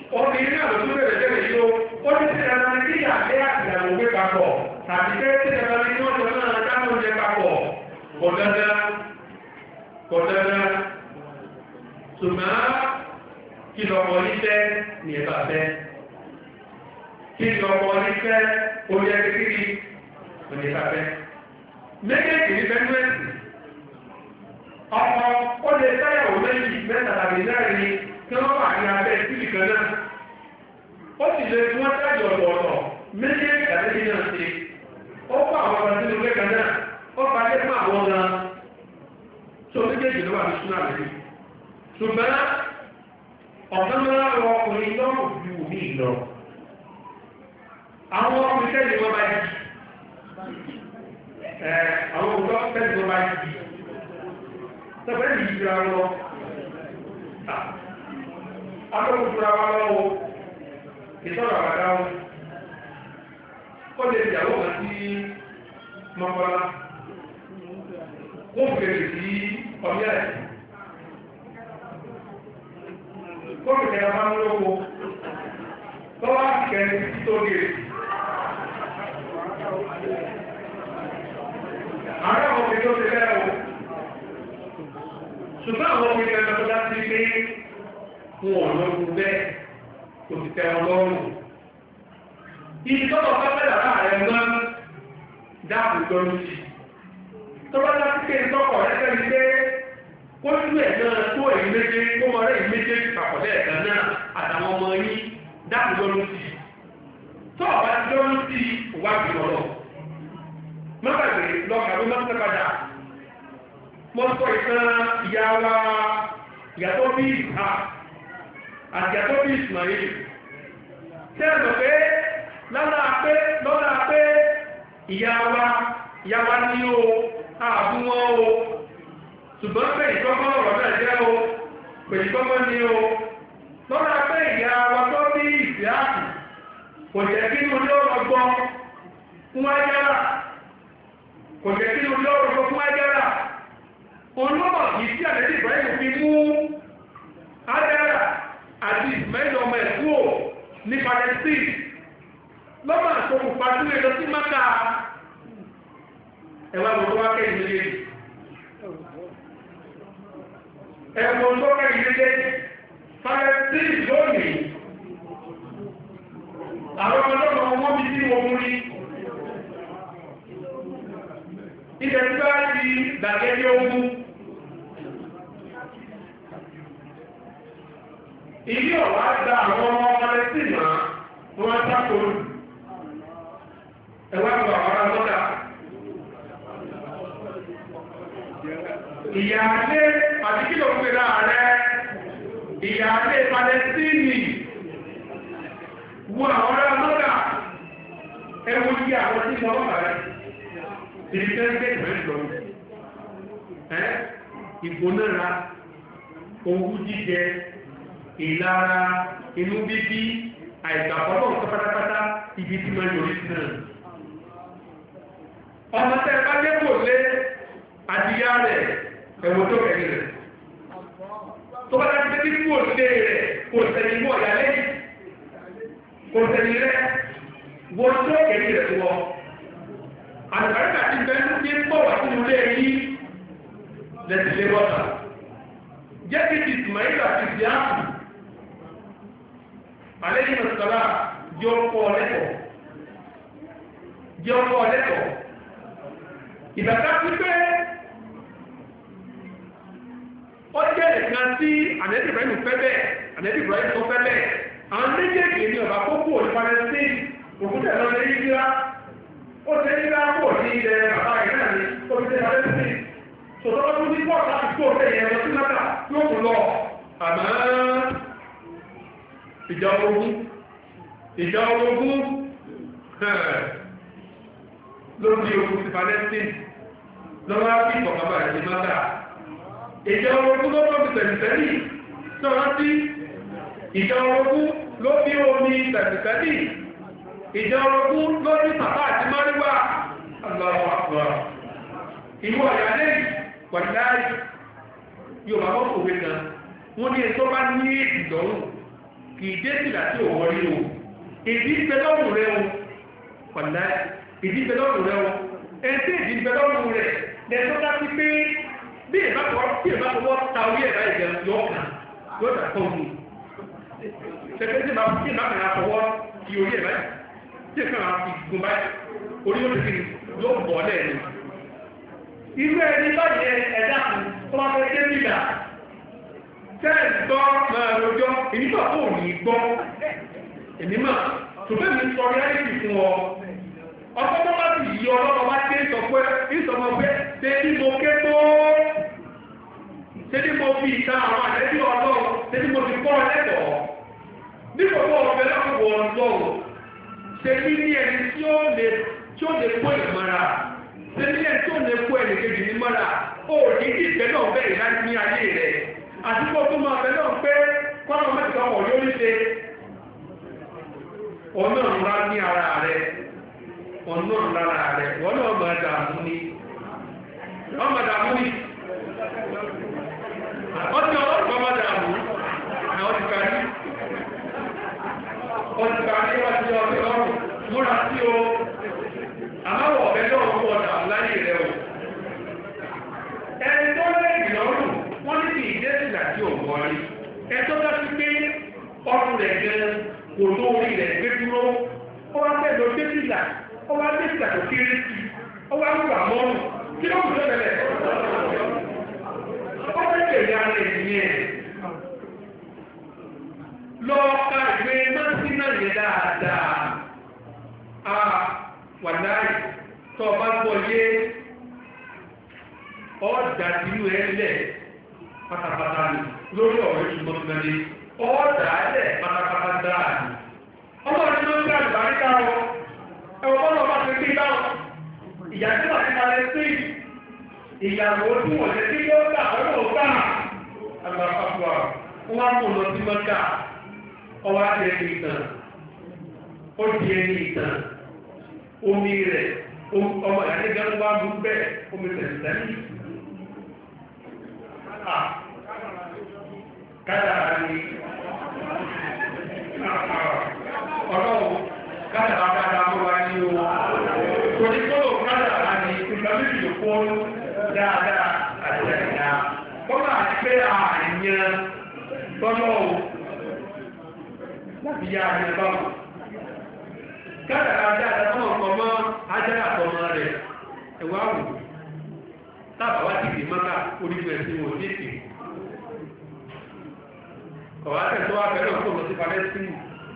obìnrin náà ló tún bẹ̀rẹ̀ tẹ́lẹ̀ yìí ó ní sí ẹran ní kíyà lé àtìyàwó gbé papọ̀ tàbí pé sí ẹran ní wọ́n jọ náà dáná oúnjẹ papọ̀ kò dandan ṣùgbọ́n kí lọ́pọ̀ níṣẹ́ ní ẹ̀bà fẹ́ kí lọ́pọ̀ níṣẹ́ orí ẹgbẹ́ kíkí ní ẹ̀bà fẹ́ méjèèjì ní fẹ́mẹ́sì ọkọ̀ ó lè sáyàwó méjì mẹ́ta tàbí mẹ́rin kí wọ́n wà ní abẹ́ sílì kan náà ó sì lè fún wọ́n sáàjì ọ̀tọ̀ọ̀tọ̀ méjèèjì àtẹ́jì náà ṣe ó kọ́ àwọn ọmọ sínú ilé kan náà ó parí fún àwọn ọ̀nà tó méjèèjì ló wà ní súnà lẹ́yìn ṣùgbọ́n ọ̀kan mẹ́ra lọ ọkùnrin náà ju ní ìlọ àwọn ọkùnrin tẹ́lẹ̀ wọ́n bá yìí àwọn òkúta tẹ́lẹ̀ wọ́n bá yìí tẹ́lẹ̀ yìí jura lọ akọ́kọ́ jura wa lọ́wọ́ ìtọ́rọ̀ àbádáwọ́ ó lè ìyàwó kan sí mọ́kànlá wọ́n fèrè sí ọ̀yá ẹ̀ kọ́kọ́ kẹ́ra máa ń lówó tọ́wọ́ kẹ́rin sí tó lè àárẹ́ àwọn òfin tó ti lẹ́rọ ṣùgbọ́n àwọn òfin kẹ́rin tó dá sí pé wọn ò lọ́gbùn bẹ́ẹ̀ kò sì tẹ́ wọn lọ́rùn ibi tọ́tọ̀ pẹ́pẹ́ dàrá rẹ̀ mọ́ dáàbò lọ́rùn sí tọ́wọ́ dá sí pé tọ́kọ̀ rẹ̀ kẹ́rin pé ó tún ẹ̀ náà tó èyí méje kó mọ rẹ̀ èyí méje papọ̀ lẹ́ẹ̀kan náà àtàwọn ọmọ yín dáàbò lọ́rùn sí tọ́ ọ̀bá lọ́rùn sí òwá fi lọ́rọ̀ mọ́bàgbé lọ́kàwé mọ́tẹ́padà mọ́tọ́ ìtàn ìyá wa ìyàtọ̀ bí ìhà àjàtọ̀ bí Ismail tẹ́lẹ̀ pé lọ́la pé ìyá wa ní o ààbú wọn o ṣùgbọ́n pé ìtọ́kọ́ ọ̀rọ̀ náà jẹ́ o pè ìtọ́kọ́ ní o lọ́la pé ìyá wa tó bí ìsìáàkù kò jẹ́ kí ní ọ̀rọ̀ gbọ́ fún Ájára kò jẹ́ kí ní ọ̀rọ̀ gbọ́ fún Ájára olóòmọ̀ kìí sí àlẹ́dì Ibrahim fi mú Ájára àti Ismail ọmọ ẹ̀kú ní Palestine lọ́mọ àtòkù pàtúwé lọ sí Mákà ẹwà gbogbo wákẹ́ ìdílé ẹ̀wọ̀n tó kẹ́ ìdílé Palestine lónìí àwọn ọmọdé wọn bí sí wọn rí ilẹ̀ tí bá ti gbàgede ogun ilé ọ̀wá gba àwọn ọmọ Palestine náà wọ́n sákòrò ẹwà gba àwọn ọmọdé ìyàlé àdíkìlò ń pèrè ààrẹ ìyàlé Palestine wọ́n àwọn ọmọdé ẹwọ́ yí àwọn tí wọ́n wà rẹ̀ ìrìnkẹ́rẹ́gbẹ́ ìrìnlọ́rùn ìgbónára owó jíjẹ ìlara inú bíbí àìgbàpọ̀lọ́ pátápátá ibi tí wọ́n yọrí sí náà ọmọ tẹ́ bá lébò lé àdíyá rẹ̀ ẹ̀wọ̀n tó kẹ̀lẹ̀ rẹ̀ tó bá dájú pé kí kúrò lé rẹ̀ kò tẹ̀lé mọ́ ìyálé kò tẹ̀lé rẹ̀ wọ́n tó kẹ̀lẹ̀ rẹ̀ wọ́ àtàríkà ti bẹ́ẹ̀ ní pọ̀ wà sínú ilé yìí lẹ́sìlé wọ́ta jẹ́ kí ti Ismail àti ìdíyàkù àlẹ́yìn ọ̀sọ̀lá jẹ́ ọkọ̀ lẹ́kọ̀ọ́ ìbàtà sí pé ó jẹ́ ìkan tí ànẹ́bì Ibrahim fẹ́ bẹ́ẹ̀ ànẹ́bì Ibrahim tó fẹ́ bẹ́ẹ̀ àwọn méjèèjì ní ọ̀bá kókò ní Palestine òkúta lọ́lẹ́ yíra ó tẹ́ yíra pọ̀ ní ilẹ̀ bàbá ìrìnà ní orílẹ̀ Palestine sọ̀tọ́ tó ní pọ̀ láti tó tẹ́ yẹn lọ sí mẹ́ta yóò kù lọ àmọ́ ìjà ogun lórí ogun ti Palestine lọ́wọ́ á fi ìkọ̀kọ̀bà ìdí mẹ́ta ìjà ogun ló tó fi tẹ̀lifẹ̀lì sọ́rọ́ sí ìjà ogun ló bí omi tẹ̀lifẹ̀lì ìjà ogun ló ní bàbá àti mọ́ríwá Allahu Akbar ìwọ ìyálé pàdánù yóò bá bọ́ òwe kan wọ́n ní ẹ̀tọ́ bá ní ìdọ̀rùn kì í dé sílà tí ò wọlé o ìdí ìgbẹ́lọ́rùn rẹ o pàdé ìdí ìgbẹ́lọ́rùn rẹ o ẹ̀ńtẹ́ ìdí ìgbẹ́lọ́rùn rẹ lẹ́tọ́ dá sí pé bí ìbáfọwọ́ ta orí ẹ̀dá ìjẹun yóò kàn yóò dà kọ́ òun ṣẹ̀fẹ́ tí ìbáfọwọ́ fọwọ́ ti orí ẹ̀dá tí ìkan àti gùn báyìí orí ó ti yóò bọ̀ lẹ́ẹ̀ni irú ẹni báyìí ẹ̀dá tó máa fẹ́ dé nígbà tẹ́ẹ̀ gbọ́ máa rojọ́ èmi náà kò ní gbọ́ èmi mà tòbẹ́ mi sọ reality fún ọ ọkọ̀ tó bá sì yí ọlọ́pàá wá dé ìsọmọ pé ṣé bí mo ké tó ṣé bí mo fi ìta àwọn àlẹ́bí ọlọ́run ṣé bí mo ti kọ́ ẹlẹ́kọ̀ọ́ nígbà tó ọ̀fẹ́ lọ́wọ́ ọlọ́run ṣé bí ní ẹni tí ó lè kó ìmọ̀ra ṣé bí ẹni tí ó lè kó ẹnì kejì ní mọ́ra ó ní kí ìfẹ́ náà bẹ̀rẹ̀ láti ní ayé rẹ̀ àti kó tó máa fẹ́ náà pé kọ́nà mẹ́ta ọ̀pọ̀ yóò ní ṣe ọ̀nà ńlá ní ara rẹ̀ ọ̀nà lára rẹ̀ wọ́n náà máa dàmú ní ọdún ọlọ́pàá máa dàmú àwọn ti kàrí wọ́n ti ọdún ọrùn múra sí o àmáwọ̀ ọ̀bẹ náà wọ́n ọ̀dà láyé rẹ̀ o ẹni tó lẹ́yìn lọ́rùn wọ́n ní kí ìdẹ́sìlà tí ò wọlé ẹ tó dá sí pé ọrùn rẹ̀ gan kò lórí rẹ̀ gbé dúró ó wá fẹ́ lọ dẹ́sìlà ó wá dẹ́sìlà tó kéré sí ó wá ń wà mọ́rùn kí ló kù tó bẹ̀rẹ̀ ó fẹ́ tẹ̀lé ara ìyẹn lọ ka ìwé mọ́sínà yẹn dáadáa wà láì tó o bá gbọ́ yé ọ̀dà sínú ẹ̀ lẹ̀ pátápátá ni lórí ọ̀rọ̀ ìṣúná fúnadé ọ̀dà lẹ̀ pátápátá dáa ni ọmọ ìṣúná ń gbà àlùbáríkà ọ ẹ̀wọ̀n bọ́lá ọba ti gbé dáhùn ìyá tí wà ní alẹ́ sí ìyàwó tí wọ́n lè tí yóò gbà ọ̀rọ̀ ọ̀gbà àgbàpapọ̀ wọn á mú lọ sí mọ́tà ọwọ́ á di ẹni ìtàn ó di ẹni ìtàn omi rẹ̀ ọmọ ìyàtẹ̀gẹ́ ń wá mú bẹ́ẹ̀ omi tẹ̀sítẹ́lì kádàrá ni ọlọ́run kádàrá dáadáa mọ́ wá ní o torí kọ́lọ̀ kádàrá ni ìgbà méjì ló kọ́ dáadáa àti ẹ̀dá kọ́lọ̀ àti pé àyàn tọ́lọ́ láti yá àyàn báwọn kádàrá dáadáa fún ọkọ̀ mọ́ ajára àtọmọ rẹ̀ ẹ̀wà wù tábà wá ti dì mọ́ta orígun ẹ̀sìn wò ní ìsìn ọ̀wá tẹ̀sọ́ wá fẹ́rẹ̀ ọ̀pọ̀ lọ sí palẹ́sìn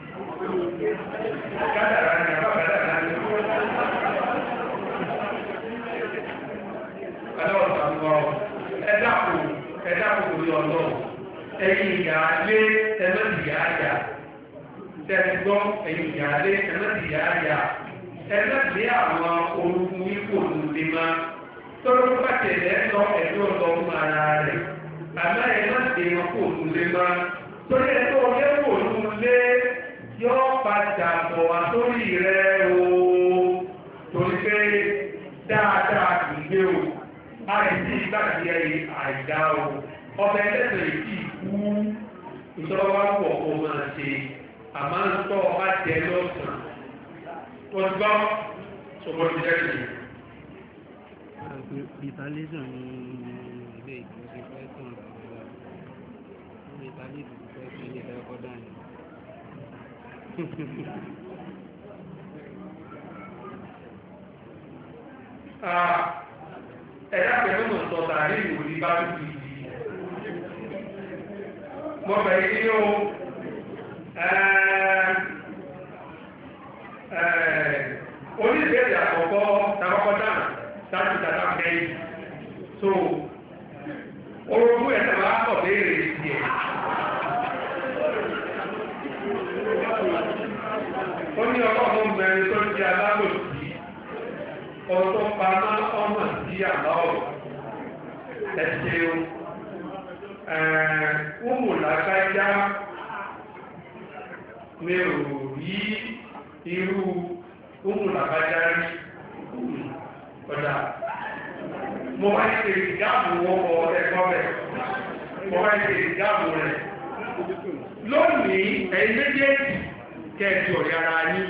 kádàrá ni àbá kádàrá ni aláwọ̀ sàmúwà ẹ̀dàkùn lórí ọlọ́ ẹ̀yìn ìyá lé ẹlẹ́dìyà àyà tẹ̀sígbọ́ ẹ̀yìn ìyá lé ẹlẹ́dìyà àyà ẹlẹ́dìyà àwọn orúkún ipò lòdì máa tọ́lọ́ tó bá tẹ̀lé lọ ẹ̀dọ́ ọlọ́run ara rẹ̀ àmọ́ ẹlẹ́dìyà kò lòdì máa torí ẹ̀tọ́ ọlẹ́wò ló yọ́ padà bọ̀ wá sórí rẹ̀ o torí pé dáadáa kìí gbé o àìsí ìgbàdí ẹ̀yìn àìdá o ọbẹ̀ ẹlẹ́sẹ̀ ìdí ìkú ìtọ́wá pọ̀ kó máa ṣe àmọ́ ń tọ́ ọba jẹ lọ́sàn wọ́n gbọ́ ṣọ̀bọ̀ ti rẹ̀ ṣe. retaliation ní ilé ìgbésẹ̀ fẹ́ tán retaliation fẹ́ sí ilé ẹ̀kọ́ dání. Ẹ̀dá pẹ̀lú mọ̀ sọ tààrí ìwòrí bá tó fi yìí. Mo bẹ̀rẹ̀ ní o oníbẹ̀rẹ̀ àkọ́kọ́ tàbọ́kọ́ dáná sáàtì tàbá mẹ́rin. So, orogún ẹ̀sẹ̀ máa kọ̀ béèrè sí ẹ̀. Ó ní ọlọ́run mẹ́rin tó jẹ́ alábòsí ọ̀tọ́ paná ọmọ sí àlọ́ọ̀ ẹ̀ṣẹ̀ ọmọ làkájá mi ò rí irú ọmọ làkájá rí ọ̀dà mo wá ṣe ìdáàbò wọ́pọ̀ ẹ̀kọ́ rẹ̀ mo wá ṣe ìdáàbò rẹ̀ lónìí ẹ̀yin méjèèjì kẹ́ẹ̀dì ọ̀rẹ́ ara yín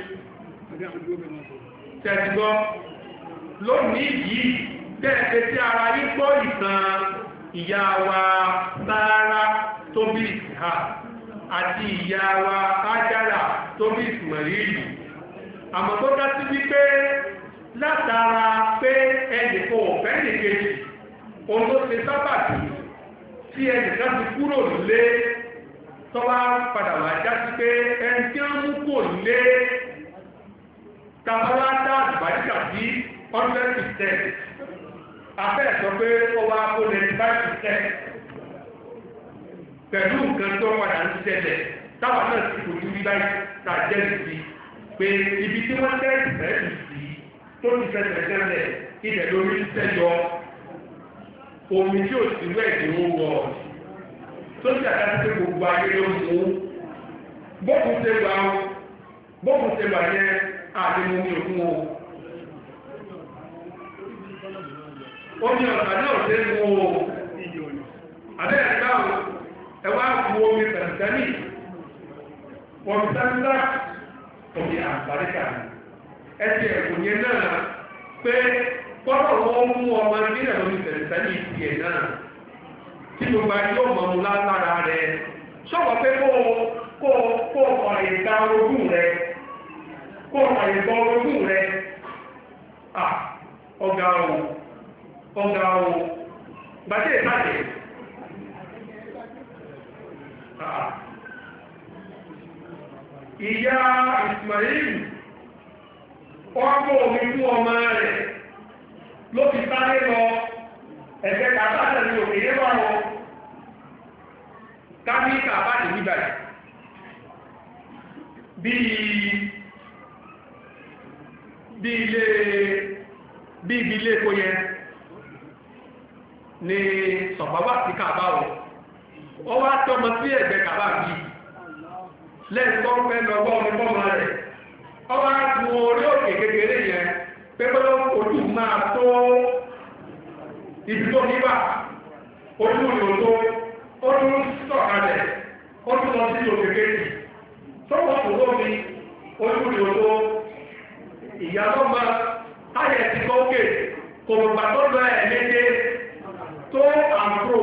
tẹ̀sígbọ́ lónìí yìí tẹ́ẹ̀tẹ́ tí ara yín gbọ́ ìtàn ìyá wa Sáárà tó bí Ìsìhá àti ìyá wa Hájárà tó bí Ìsmáílì àmọ́ tó dá sí wípé látara pé ẹnìkan ò fẹ́ nìkejì ohun tó ṣe sábàbí tí ẹnìkan ti kúrò nílé tó wá padà wá já sí pé ẹni tí wọ́n mú kò nílé tàbá dá àdìbàdìkà sí 100%. Afẹ́ sọ pé ó wá kó 95% pẹ̀lú nǹkan tó padà ń ṣẹlẹ̀ táwa náà ti kò ní báyìí ta jẹ́ sí pé ibi tí wọ́n tẹ́ ìfẹ́sì sí tó ti fẹsẹ̀ tẹ́lẹ̀ ibẹ̀ lórí ń tẹ́jọ omi tí ò sí wẹ̀ ní ó wọ̀ tó ti àdá sí pé gbogbo ayé ló mú bókun ṣe wà yẹn àdínú omi òkun o. Omi ọ̀sán náà ṣe ń mú o. Àbẹ́rẹ́ ìgbàwó, ẹwà fún omi tẹ̀sítẹ́lì, omi tẹ́sítẹ́, omi àbáríkà. Ẹtì ẹ̀kùn yẹn náà pé kọ́rọ̀ wọ́n mú ọmọ nílẹ̀ omi tẹ̀sítẹ́lì tiẹ̀ náà. Tí gbogbo ayé yóò mọ̀ mú lára rẹ̀. Sọ̀rọ̀ pé kó ọ̀rẹ́ ìta orogún rẹ̀. Kó ọ̀rẹ́ ìta orogún rẹ̀. Ọ̀gá o gbàtẹ́ ìbàjẹ́ ìyá Ismail ọgbọ́ omi fún ọmọ rẹ̀ ló fi sáré lọ ẹ̀fẹ́ kàbájẹ̀ ní òkè yẹ́ wọ́n lọ kábí kàbájẹ̀ níbàjẹ́ bí ilé kó yẹ ni sọ̀pàwà sí kàbá o ó wá tọ́mọ sí ẹ̀gbẹ́ kàbá bí lẹ́yìn tó fẹ́ lọ́gbọ́ ọmọ fọ́mọ rẹ̀ ó wá gun orí òkè kékeré yẹn pẹ́pẹ́ ojú máa tó ibi tó níbà ojú ìrò tó ó tún sọ̀kalẹ̀ ó tún lọ sí òkè kéjì tó wọ́n kò lómi ojú ìrò tó ìyàwó máa táyẹ̀ ti kókè kò gbà tó lọ ẹ̀ lédè tó àmpró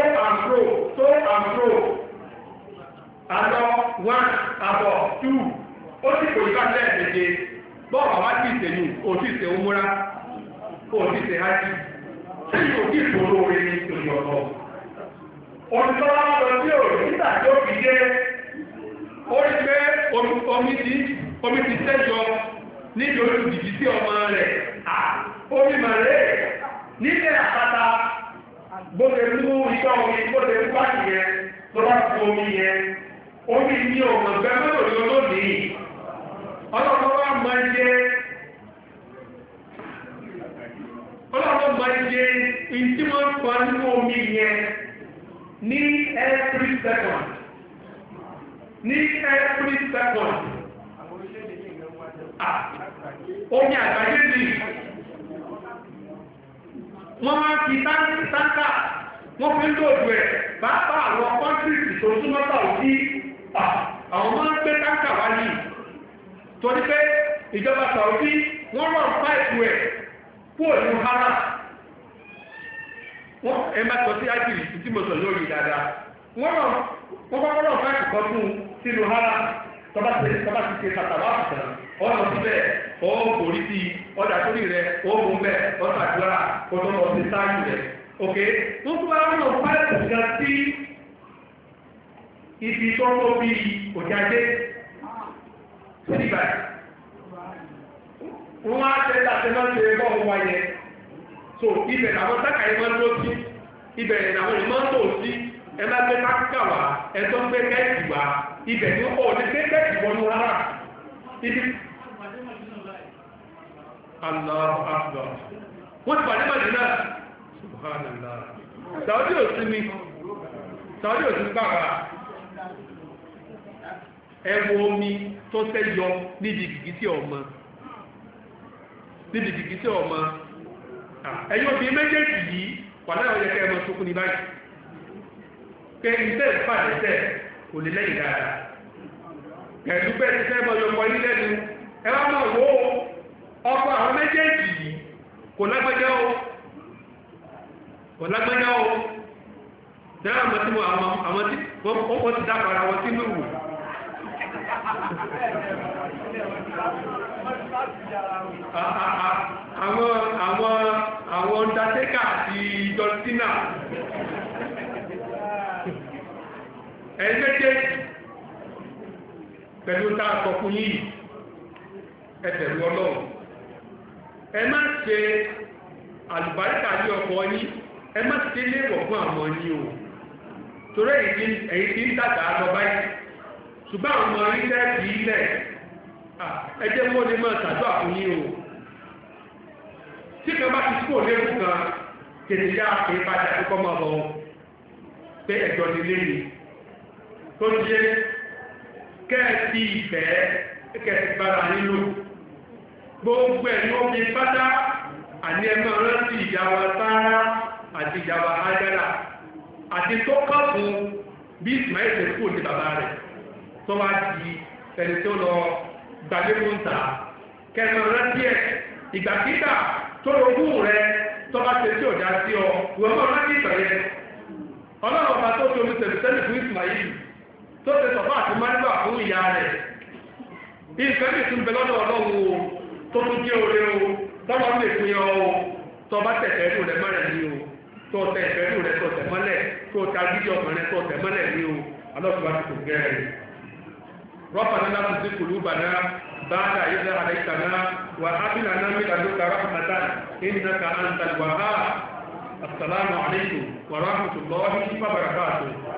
àlọ́ 1 àbọ̀ 2 ó sì kò ìbá lẹ́ẹ̀méje bọ́ọ̀ bàbá tí ìsẹ̀yìn ò tí ìsẹ̀ òmúra ò tí ìsẹ̀ hájí tí ò tí ìfòrò orin ní ìjọ̀tọ̀ òtítọ́lá lọ sí òòrùn nígbà tí ó fi dé ó rí pé omi ti tẹ́jọ níbi oṣù dìbí sí ọmọ rẹ̀ omi màrẹ́ nílẹ̀ àpáta bóde mú iṣẹ́ omi bóde mú bá yẹn tó bá fún omi yẹn omi ní ọmọ ẹgbẹ́ mẹ́rin olónìí ọlọ́pàá máa ń jẹ́ ìtí wọ́n pa nínú omi yẹn ní every second omi àgbáyé ni wọ́n máa fi táńkà wọ́n fi ń lòdù ẹ̀ bàbá àwọn kọ́ńtírìtì tó súnmọ́ta òjí àwọn máa ń gbé táńkà wá ní torí pé ìjọba Saudi wọ́n rọ̀ páìpù ẹ̀ kúrò ní hara wọ́n ẹ má sọ sí ájìrì tí mo sọ lórí dáadáa wọ́n kọ́kọ́ rọ̀ páìpù kan fún sínú hara tọ́ba ti ṣe kàtàwá àpùtàn ọ̀nà síbẹ̀ ọ̀hún kò rí sí ọjà torí rẹ̀ ọ̀hún bẹ́ẹ̀ ọ̀sàdúrà ọ̀tọ̀ ọ̀sẹ̀ sáájú rẹ̀ ok wọ́n tún wá rọ̀ páìpù gan sí ibi tó tó bí òjáde síbà wọ́n á tẹ́ àtẹ́mọ́tẹ́ bọ́ọ̀lù wáyé so ibẹ̀ làwọn sákà yìí máa ń tó sí ibẹ̀ làwọn yìí máa ń tó sí ẹ máa gbé kákíkà wá ẹ tó ń gbé kẹ́ẹ̀kì wá ibẹ̀ ní ó ní gbé kẹ́ẹ̀kì wọnú rárá ibi Allahu Akbar wọ́n ti pàdé màdì náà subhanallah Saudi òsínmi bàbá ẹwọ omi tó tẹ́yọ níbi gìgísí ọmọ ẹ̀yìn obìnrin méjèèjì yìí wà láwọn yẹ kẹ́ ẹmọ sókún ní báyìí pé iṣẹ́ ìfàdẹ́sẹ̀ kò lè lẹ́yìn dáadáa pẹ̀lú pé ti fẹ́ mọ yọpọ̀ yín lẹ́nu ẹ wá máa wo ọkọ̀ àwọn méjèèjì yìí kò lágbẹ́jẹ́ o dára àwọn tí wọ́n ti dápara wọn sínú ìwò àwọn undertaker àti justina ẹgbẹ́jẹ́jì pẹ̀lú táàkọ̀ fún yìí ẹ̀bẹ̀rù ọlọ́run ẹ má ṣe àlùbáríkà ní ọkọ̀ yìí ẹ má ṣe léwọ̀ fún àwọn yìí o torí èyí tí ń dàgbà lọ báyìí ṣùgbọ́n àwọn ọmọ yìí tẹ́ẹ̀bì ilẹ̀ ẹjẹ́ wọ́n lè máa ṣàdúrà fún yìí o tí kan bá ti kó léwu kan tètè yá pé padà tó kọ́ máa bọ̀ pé ẹ̀jọ́ nílé ni tó jẹ́ kẹ́ẹ̀sì ìfẹ́ kẹ́ẹ̀sì bára nílò gbogbo ẹ̀ ní omi pátá àní ẹgbẹ́ rántí ìyàwó sáárá àti ìyàwó ájára àti tó kọ́pù bí Ismail ṣe kú ní bàbá rẹ̀ tó wá di ẹni tó lọ gbàgbéwò ń ta kẹ́ẹ̀mọ̀ rántí ẹ̀ ìgbàkígbà tó rogún rẹ̀ tó bá ṣe tí ò dá sí ọ ìwọ̀n mọ̀ rántí ìtọ̀yẹ ọlọ́run ọba tó fi omi tẹ̀lifíṣẹ́lì fún Ismail tó ṣe sọ̀fà àti mánígbà fún ìyá rẹ̀ ìfẹ́ mi tún bẹ lọ́dọ̀ ọlọ́run o tó tún jẹ́ oore o tọ́lọ́ lè pín ọ o tó bá tẹ̀tẹ̀ ẹ̀rù rẹ̀ mọ́lẹ̀ ní o tó tẹ̀ ẹ̀rù rẹ̀ tó tẹ̀ mọ́lẹ̀ tó ta gidi ọkàn rẹ̀ tó tẹ̀ mọ́lẹ̀ ní o alọ́sùn ti kò gẹ́rẹ̀ ربنا لا تزغ قلوبنا بعد إذ هديتنا وهب لنا من لدنك رحمة إنك أنت الوهاب السلام عليكم ورحمة الله وبركاته